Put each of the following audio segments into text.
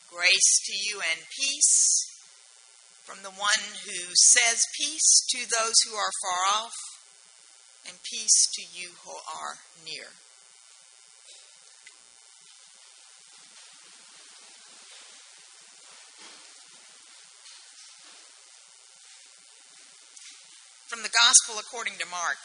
Grace to you and peace from the one who says peace to those who are far off and peace to you who are near. From the Gospel according to Mark.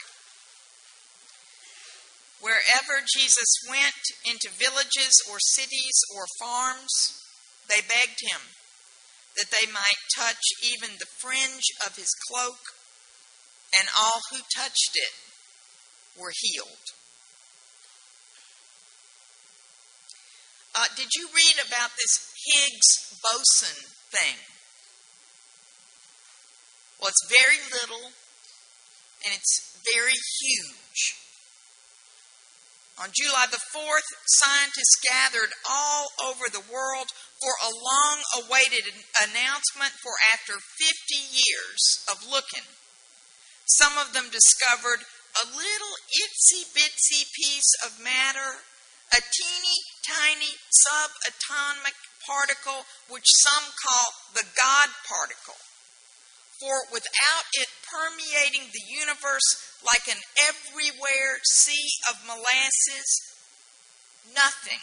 Wherever Jesus went, into villages or cities or farms, they begged him that they might touch even the fringe of his cloak, and all who touched it were healed. Did you read about this Higgs-boson thing? Well, it's very little, and it's very huge. On July the 4th, scientists gathered all over the world for a long-awaited announcement for after 50 years of looking. Some of them discovered a little itsy-bitsy piece of matter, a teeny-tiny subatomic particle which some call the God particle. For without it permeating the universe like an everywhere sea of molasses, nothing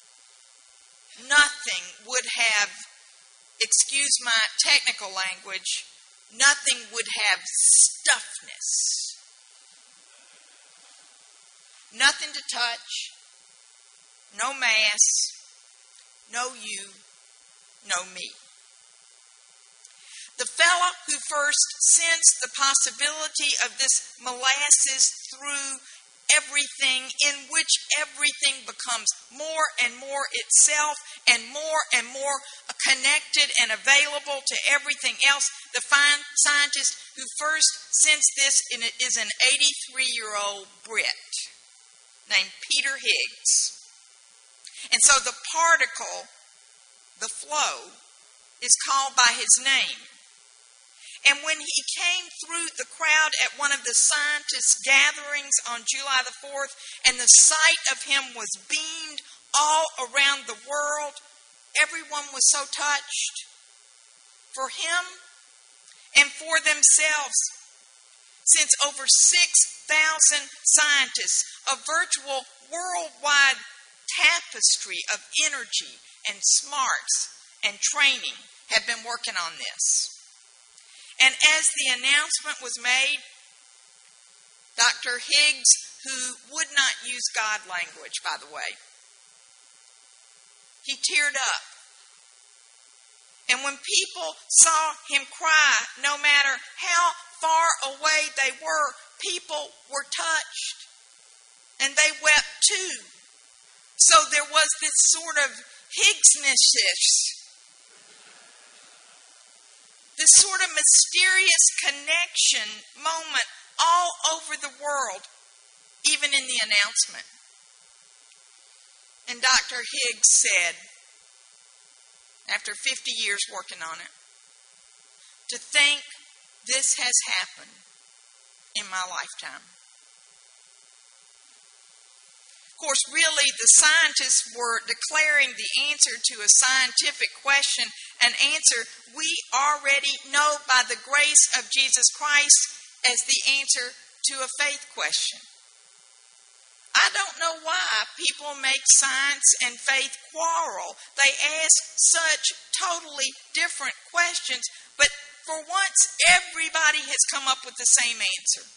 would have, excuse my technical language, nothing would have stuffness. Nothing to touch, no mass, no you, no me. The fellow who first sensed the possibility of this molasses through everything, in which everything becomes more and more itself and more connected and available to everything else, the fine scientist who first sensed this is an 83-year-old Brit named Peter Higgs. And so the particle, the flow, is called by his name. And when he came through the crowd at one of the scientists' gatherings on July the 4th, and the sight of him was beamed all around the world, everyone was so touched. For him and for themselves, since over 6,000 scientists, a virtual worldwide tapestry of energy and smarts and training have been working on this. And as the announcement was made, Dr. Higgs, who would not use God language, by the way, he teared up. And when people saw him cry, no matter how far away they were, people were touched. And they wept too. So there was this sort of Higgsness, this sort of mysterious connection moment all over the world, even in the announcement. And Dr. Higgs said, after 50 years working on it, to think this has happened in my lifetime. Of course, really, the scientists were declaring the answer to a scientific question, an answer we already know by the grace of Jesus Christ as the answer to a faith question. I don't know why people make science and faith quarrel. They ask such totally different questions, but for once, everybody has come up with the same answer.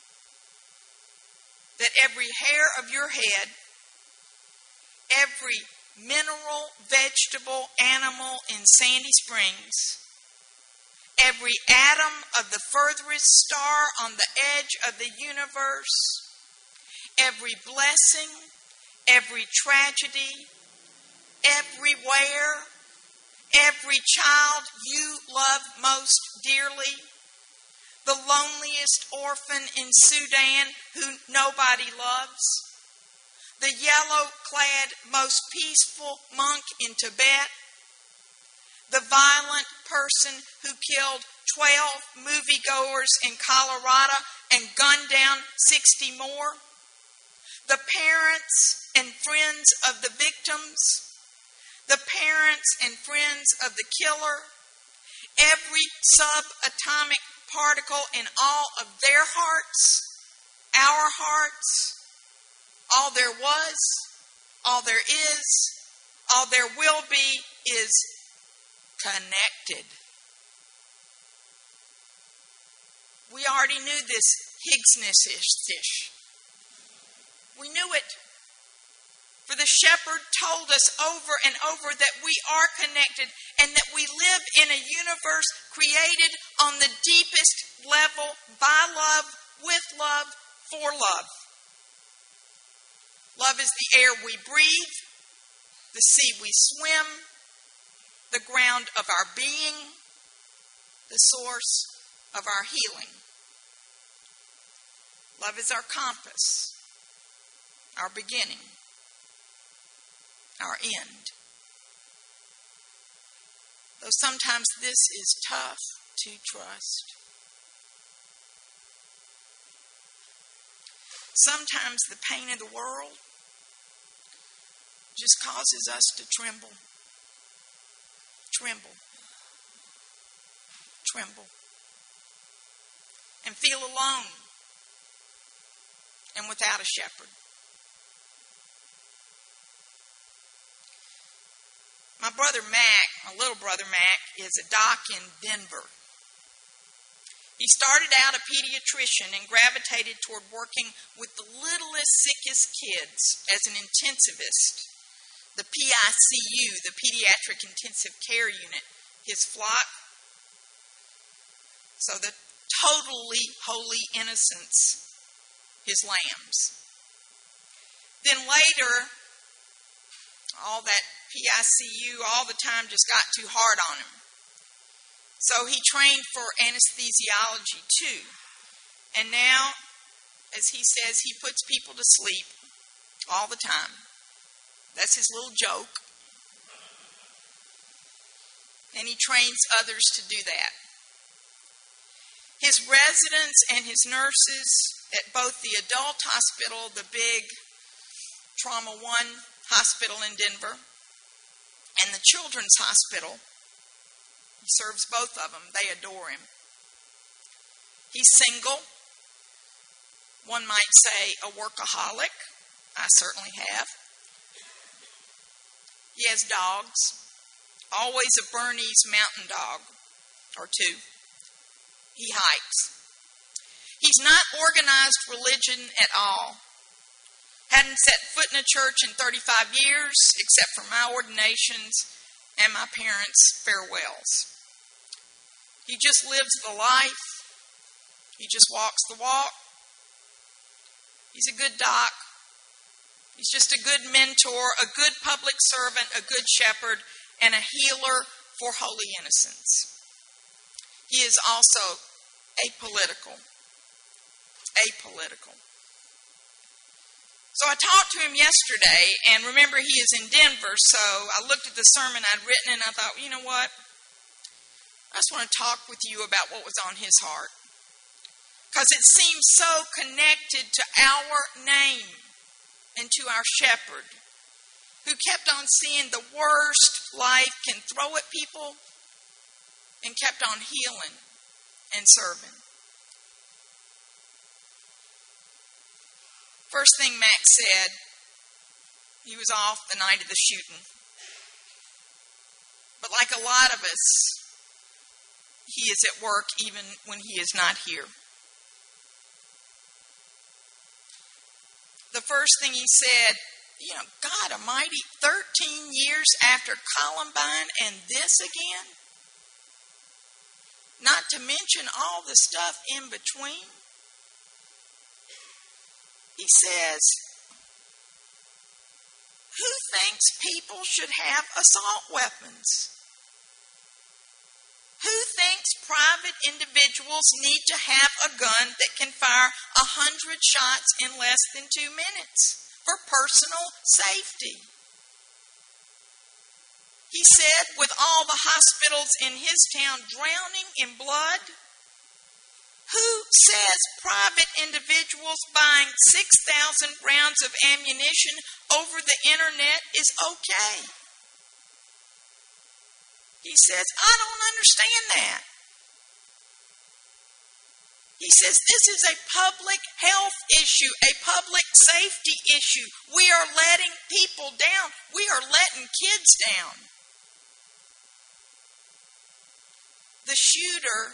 That every hair of your head, every mineral, vegetable, animal in Sandy Springs, every atom of the furthest star on the edge of the universe, every blessing, every tragedy, everywhere, every child you love most dearly, the loneliest orphan in Sudan who nobody loves, the yellow-clad most peaceful monk in Tibet, the violent person who killed 12 moviegoers in Colorado and gunned down 60 more, the parents and friends of the victims, the parents and friends of the killer, every subatomic particle in all of their hearts, our hearts, all there was, all there is, all there will be is connected. We already knew this Higgsness-ish. We knew it. For the shepherd told us over and over that we are connected and that we live in a universe created on the deepest level by love, with love, for love. Love is the air we breathe, the sea we swim, the ground of our being, the source of our healing. Love is our compass, our beginning, our end. Though sometimes this is tough to trust. Sometimes the pain of the world just causes us to tremble. Tremble. Tremble. And feel alone and without a shepherd. My brother Mac, my little brother Mac, is a doc in Denver. He started out a pediatrician and gravitated toward working with the littlest, sickest kids as an intensivist. The PICU, the Pediatric Intensive Care Unit, his flock. So the totally holy innocents, his lambs. Then later, all that PICU all the time just got too hard on him. So he trained for anesthesiology too. And now, as he says, he puts people to sleep all the time. That's his little joke. And he trains others to do that. His residents and his nurses at both the adult hospital, the big Trauma 1 hospital in Denver, and the children's hospital, he serves both of them. They adore him. He's single. One might say a workaholic. I certainly have. He has dogs. Always a Bernese mountain dog or two. He hikes. He's not organized religion at all. Hadn't set foot in a church in 35 years, except for my ordinations and my parents' farewells. He just lives the life. He just walks the walk. He's a good doc. He's just a good mentor, a good public servant, a good shepherd, and a healer for holy innocents. He is also apolitical. Apolitical. So I talked to him yesterday, and remember he is in Denver, so I looked at the sermon I'd written, and I thought, you know what? I just want to talk with you about what was on his heart. Because it seems so connected to our name and to our shepherd, who kept on seeing the worst life can throw at people and kept on healing and serving. First thing Max said, he was off the night of the shooting. But like a lot of us, he is at work even when he is not here. The first thing he said, you know, God Almighty, 13 years after Columbine and this again? Not to mention all the stuff in between. He says, who thinks people should have assault weapons? Who thinks private individuals need to have a gun that can fire 100 shots in less than 2 minutes for personal safety? He said, with all the hospitals in his town drowning in blood, who says private individuals buying 6,000 rounds of ammunition over the internet is okay? He says, I don't understand that. He says, this is a public health issue, a public safety issue. We are letting people down. We are letting kids down. The shooter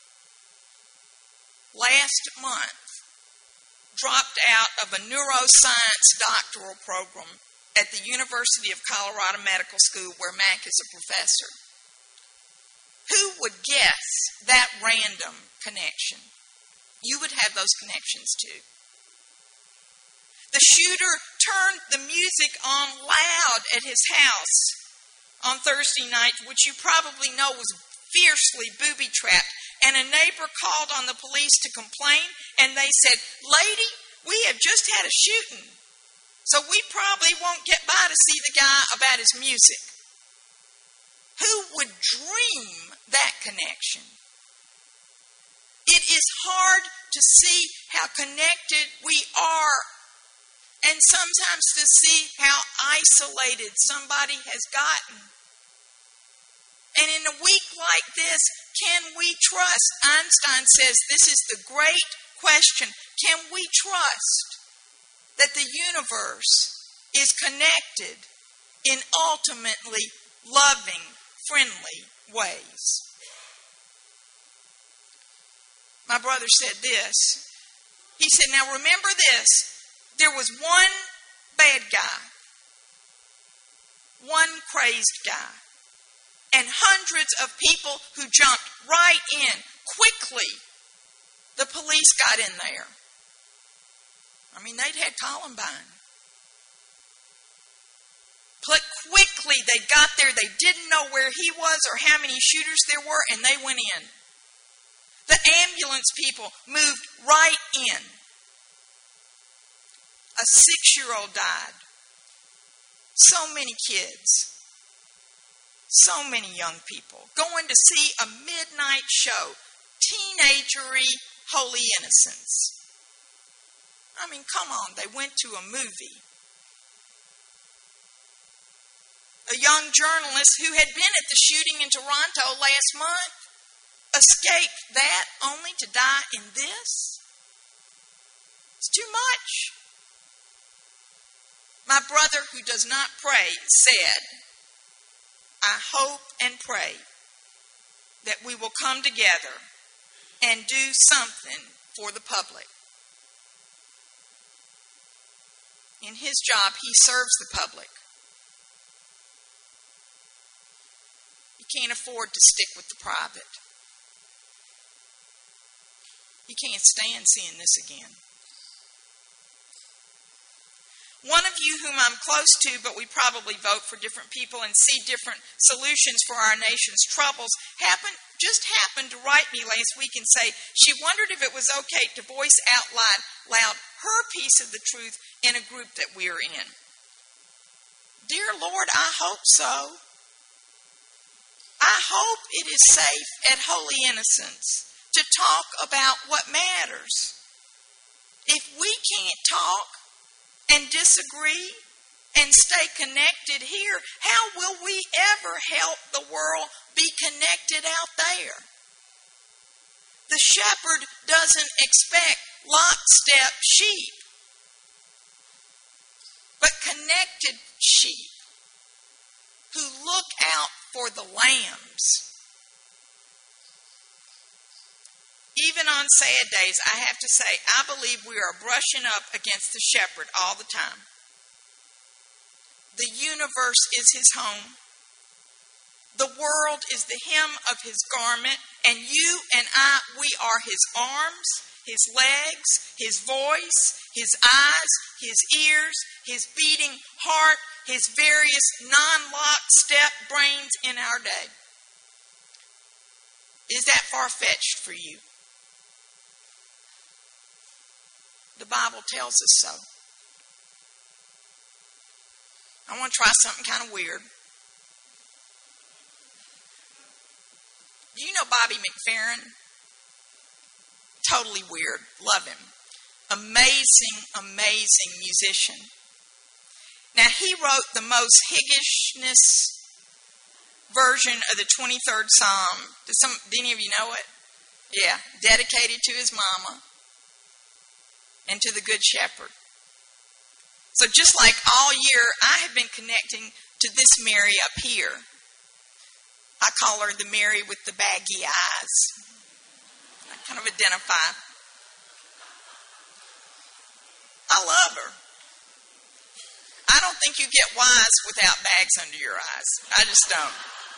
last month dropped out of a neuroscience doctoral program at the University of Colorado Medical School, where Mac is a professor. Who would guess that random connection? You would have those connections too. The shooter turned the music on loud at his house on Thursday night, which you probably know was fiercely booby-trapped. And a neighbor called on the police to complain, and they said, lady, we have just had a shooting, so we probably won't get by to see the guy about his music. Who would dream that connection? It is hard to see how connected we are, and sometimes to see how isolated somebody has gotten. And in a week like this, can we trust? Einstein says this is the great question. Can we trust that the universe is connected in ultimately loving, friendly ways? My brother said this. He said, now remember this. There was one bad guy, one crazed guy, and hundreds of people who jumped right in. Quickly, the police got in there. I mean, they'd had Columbine. But quickly, they got there. They didn't know where he was or how many shooters there were, and they went in. The ambulance people moved right in. A 6-year-old died. So many kids. So many young people going to see a midnight show. Teenagery, holy innocence. I mean, come on. They went to a movie. A young journalist who had been at the shooting in Toronto last month escaped that only to die in this? It's too much. My brother, who does not pray, said, I hope and pray that we will come together and do something for the public. In his job, he serves the public. He can't afford to stick with the private. He can't stand seeing this again. One of you whom I'm close to, but we probably vote for different people and see different solutions for our nation's troubles, just happened to write me last week and say she wondered if it was okay to voice out loud her piece of the truth in a group that we're in. Dear Lord, I hope so. I hope it is safe at Holy Innocents to talk about what matters. If we can't talk and disagree and stay connected here, how will we ever help the world be connected out there? The shepherd doesn't expect lockstep sheep, but connected sheep who look out for the lambs. Even on sad days, I have to say, I believe we are brushing up against the shepherd all the time. The universe is his home. The world is the hem of his garment. And you and I, we are his arms, his legs, his voice, his eyes, his ears, his beating heart, his various non-lockstep brains in our day. Is that far-fetched for you? The Bible tells us so. I want to try something kind of weird. Do you know Bobby McFerrin? Totally weird. Love him. Amazing, amazing musician. Now, he wrote the most higgishness version of the 23rd Psalm. Do any of you know it? Yeah, dedicated to his mama and to the Good Shepherd. So just like all year, I have been connecting to this Mary up here. I call her the Mary with the baggy eyes. I kind of identify. I love her. I don't think you get wise without bags under your eyes. I just don't.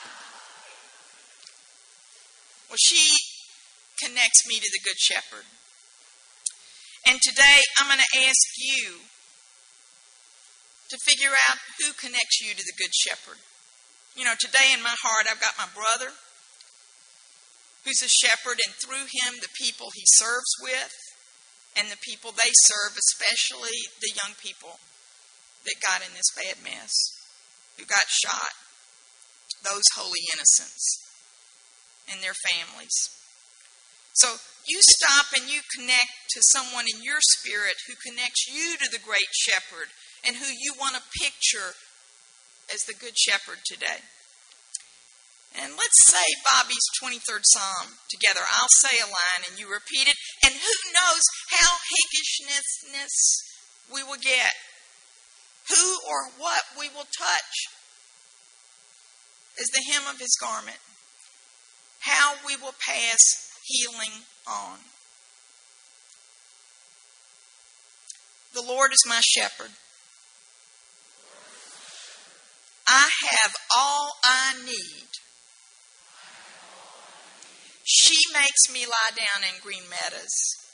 Well, she connects me to the Good Shepherd. And today I'm going to ask you to figure out who connects you to the Good Shepherd. You know, today in my heart I've got my brother, who's a shepherd, and through him the people he serves with and the people they serve, especially the young people that got in this bad mess, who got shot, those holy innocents and their families. So you stop and you connect to someone in your spirit who connects you to the great shepherd and who you want to picture as the Good Shepherd today. And let's say Bobby's 23rd Psalm together. I'll say a line and you repeat it. And who knows how hinkishness we will get. Who or what we will touch as the hem of his garment. How we will pass healing on. The Lord is my shepherd. I have all I need. She makes me lie down in green meadows.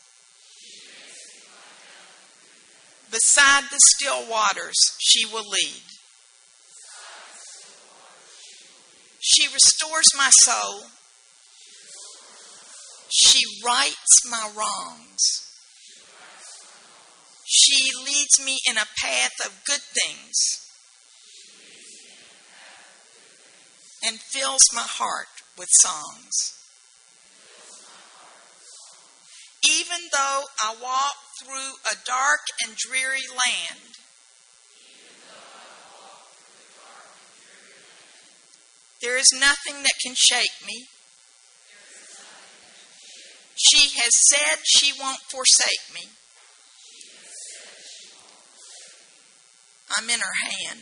Beside the still waters she will lead. She restores my soul. She rights my wrongs. She leads me in a path of good things and fills my heart with songs. Even though I walk through a dark and dreary land, there is nothing that can shake me. She has said she won't forsake me. I'm in her hand.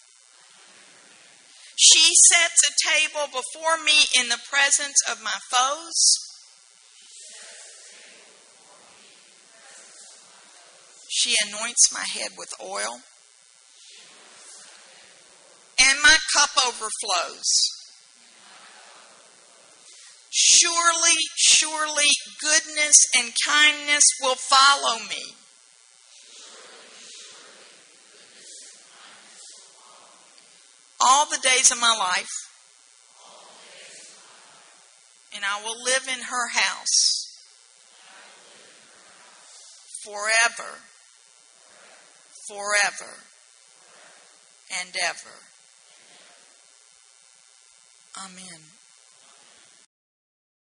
She sets a table before me in the presence of my foes. She anoints my head with oil. And my cup overflows. Surely, surely, goodness and kindness will follow me. All the days of my life. And I will live in her house. Forever. Forever. And ever. Amen.